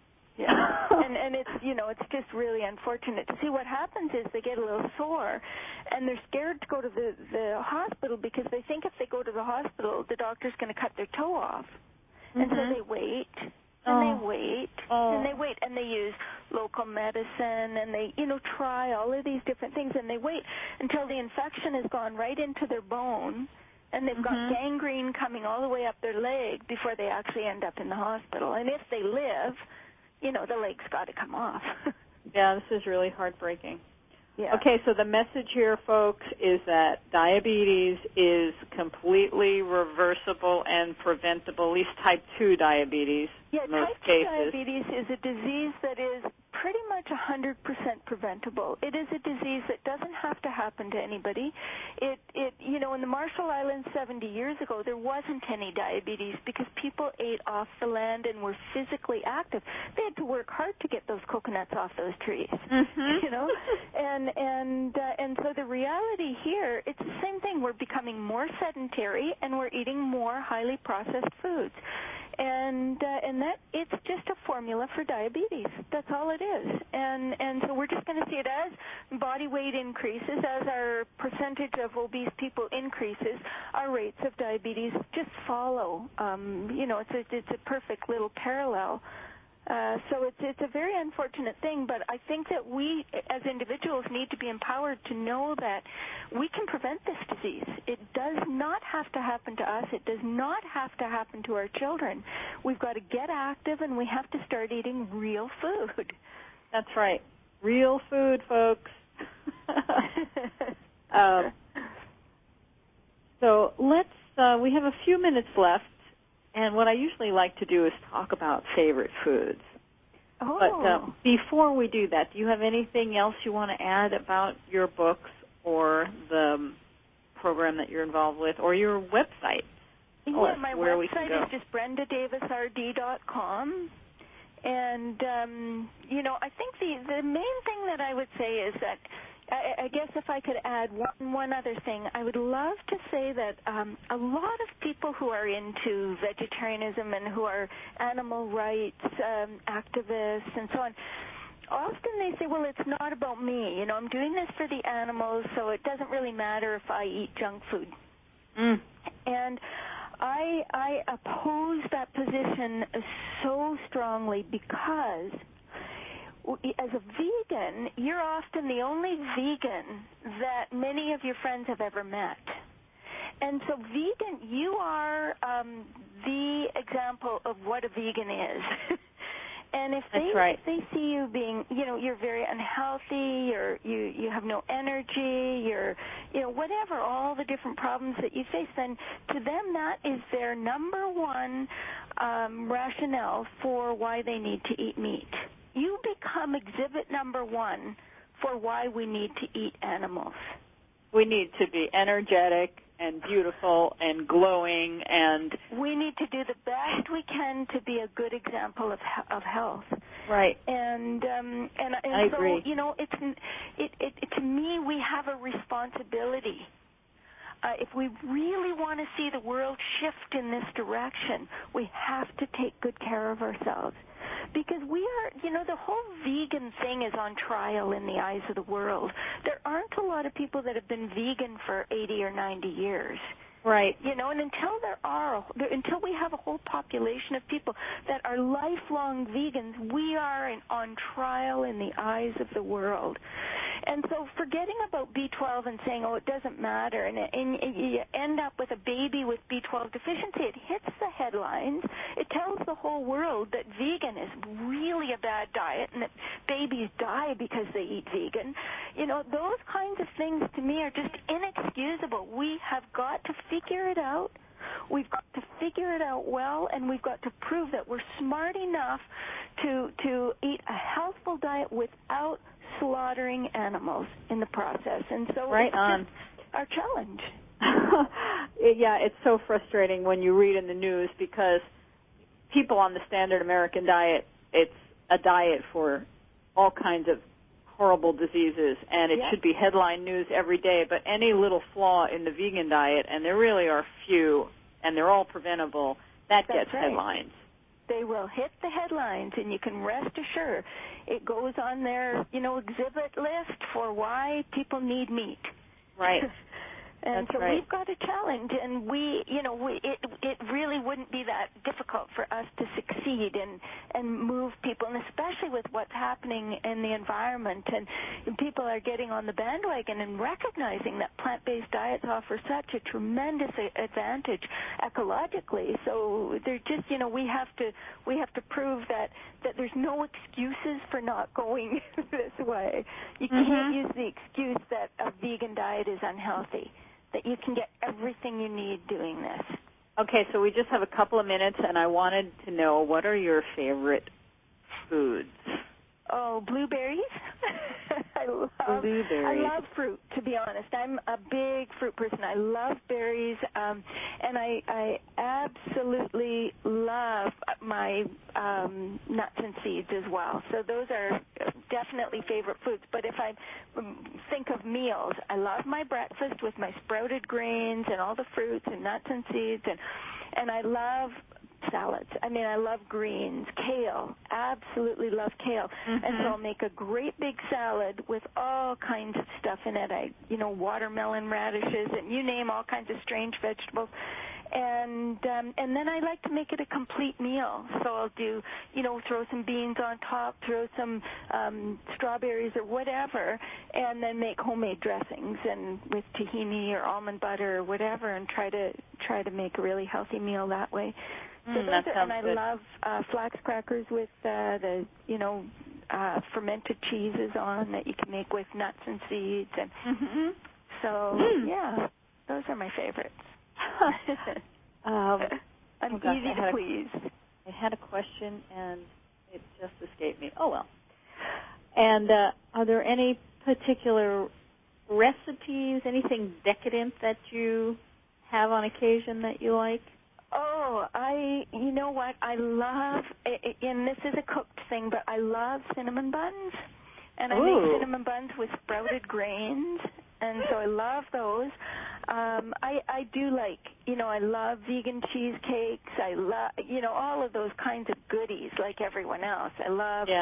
Yeah, and and it's, you know, it's just really unfortunate to see. What happens is they get a little sore, and they're scared to go to the the hospital because they think if they go to the hospital, the doctor's going to cut their toe off. And mm-hmm. so they wait, and oh. they wait, oh. and they wait, and they use local medicine, and they, you know, try all of these different things, and they wait until the infection has gone right into their bone, and they've mm-hmm. got gangrene coming all the way up their leg before they actually end up in the hospital. And if they live, you know, the leg's got to come off. Yeah, this is really heartbreaking. Yeah. Okay, so the message here, folks, is that diabetes is completely reversible and preventable, at least type two diabetes yeah, in most type two cases. diabetes is a disease that is pretty much one hundred percent preventable. It is a disease that doesn't have to happen to anybody. It, it, you know, in the Marshall Islands seventy years ago, there wasn't any diabetes because people ate off the land and were physically active. They had to work hard to get those coconuts off those trees, mm-hmm. you know, and and uh, and so the reality here, it's the same thing. We're becoming more sedentary and we're eating more highly processed foods. And uh, and that it's just a formula for diabetes. That's all it is. And and so we're just going to see it as body weight increases, as our percentage of obese people increases, our rates of diabetes just follow. Um, you know, it's a, it's a perfect little parallel. Uh, so it's it's a very unfortunate thing, but I think that we as individuals need to be empowered to know that we can prevent this disease. It does not have to happen to us. It does not have to happen to our children. We've got to get active, and we have to start eating real food. That's right. Real food, folks. um, so let's, uh, we have a few minutes left. And what I usually like to do is talk about favorite foods. Oh. But um, before we do that, do you have anything else you want to add about your books or the um, program that you're involved with or your website? Yeah, my where website we can go. is just brenda davis r d dot com. And, um, you know, I think the, the main thing that I would say is that I, I guess if I could add one, one other thing, I would love to say that um, a lot of people who are into vegetarianism and who are animal rights um, activists and so on often they say, well, it's not about me. You know, I'm doing this for the animals, so it doesn't really matter if I eat junk food. Mm. And I, I oppose that position so strongly because as a vegan, you're often the only vegan that many of your friends have ever met. And so vegan, you are um, the example of what a vegan is. And if they, right. if they see you being, you know, you're very unhealthy, you're, you you have no energy, you're, you know, whatever, all the different problems that you face, then to them that is their number one um, rationale for why they need to eat meat. You become exhibit number one for why we need to eat animals. We need to be energetic and beautiful and glowing, and we need to do the best we can to be a good example of of health. Right. And um, and, and I so agree. you know, it's it, it to me we have a responsibility. Uh, if we really want to see the world shift in this direction, we have to take good care of ourselves. Because we are, you know, the whole vegan thing is on trial in the eyes of the world. There aren't a lot of people that have been vegan for eighty or ninety years. Right. You know, and until there are, until we have a whole population of people that are lifelong vegans, we are in, on trial in the eyes of the world. And so forgetting about B twelve and saying, oh, it doesn't matter, and, and you end up with a baby with B twelve deficiency, it hits the headlines. It tells the whole world that vegan is really a bad diet and that babies die because they eat vegan. You know, those kinds of things to me are just inexcusable. We have got to figure it out. We've got to figure it out well, and we've got to prove that we're smart enough to to eat a healthful diet without slaughtering animals in the process. And so right it's on. just our challenge. Yeah, it's so frustrating when you read in the news because people on the standard American diet, it's a diet for all kinds of horrible diseases, and it yeah. should be headline news every day, but any little flaw in the vegan diet, and there really are few, and they're all preventable, that That's gets right. headlines. They will hit the headlines, and you can rest assured it goes on their, you know, exhibit list for why people need meat. Right. And That's so right. we've got a challenge, and we, you know, we, it it really wouldn't be that difficult for us to succeed and and move people, and especially with what's happening in the environment, and, and people are getting on the bandwagon and recognizing that plant-based diets offer such a tremendous a- advantage ecologically. So they're just, you know, we have to we have to prove that that there's no excuses for not going this way. You mm-hmm. can't use the excuse that a vegan diet is unhealthy. That you can get everything you need doing this. Okay, so we just have a couple of minutes, and I wanted to know, what are your favorite foods? Oh, blueberries. I love blueberries. I love fruit, to be honest. I'm a big fruit person. I love berries, um, and I, I absolutely love my um, nuts and seeds as well. So those are definitely favorite foods. But if I think of meals, I love my breakfast with my sprouted grains and all the fruits and nuts and seeds, and and I love salads. I mean, I love greens, kale, absolutely love kale. Mm-hmm. And so I'll make a great big salad with all kinds of stuff in it. I, you know, watermelon radishes, and you name all kinds of strange vegetables. And um, and then I like to make it a complete meal. So I'll do, you know, throw some beans on top, throw some um, strawberries or whatever, and then make homemade dressings and with tahini or almond butter or whatever, and try to try to make a really healthy meal that way. So Mm, those that are, sounds and I good. love uh, flax crackers with uh, the, you know, uh, fermented cheeses on that you can make with nuts and seeds, and mm-hmm. so mm. yeah, those are my favorites. um, I'm oh gosh, easy I to had please. A, I had a question, and it just escaped me. Oh, well. And uh, are there any particular recipes, anything decadent that you have on occasion that you like? Oh, I, you know what, I love, and this is a cooked thing, but I love cinnamon buns, and I Ooh. make cinnamon buns with sprouted grains, and so I love those. Um, I, I do like, you know, I love vegan cheesecakes. I love, you know, all of those kinds of goodies like everyone else. I love, yeah.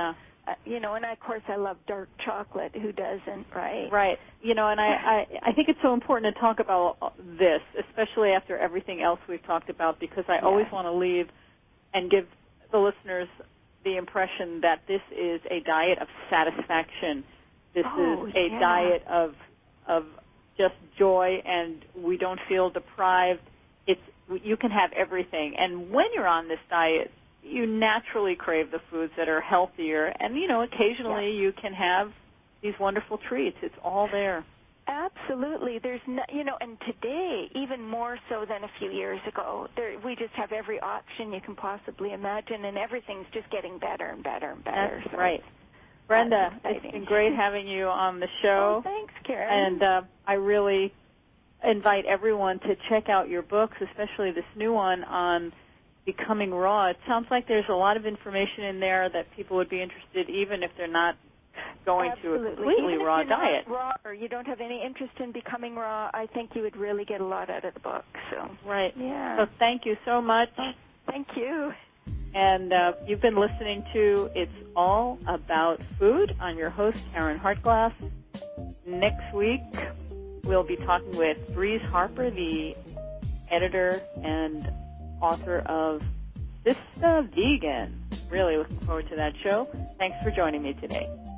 you know, and of course I love dark chocolate. Who doesn't, right? Right. You know, and I, I, I think it's so important to talk about this, especially after everything else we've talked about, because I yes. always want to leave and give the listeners the impression that this is a diet of satisfaction. This oh, is a yeah. diet of of just joy, and we don't feel deprived. It's you can have everything, and when you're on this diet, you naturally crave the foods that are healthier, and you know, occasionally yeah. you can have these wonderful treats. It's all there. Absolutely. There's no, you know, and today, even more so than a few years ago, there, we just have every option you can possibly imagine, and everything's just getting better and better and better. That's so right. Brenda, it's been great having you on the show. Oh, thanks, Karen. And uh, I really invite everyone to check out your books, especially this new one on becoming raw. It sounds like there's a lot of information in there that people would be interested, even if they're not going Absolutely. to a completely Even raw if you're diet. Not raw or you don't have any interest in becoming raw, I think you would really get a lot out of the book. So right. Yeah. So thank you so much. Oh, thank you. And uh, you've been listening to It's All About Food. I'm your host, Karen Hartglass. Next week, we'll be talking with Breeze Harper, the editor and author of Vista Vegan. Really looking forward to that show. Thanks for joining me today.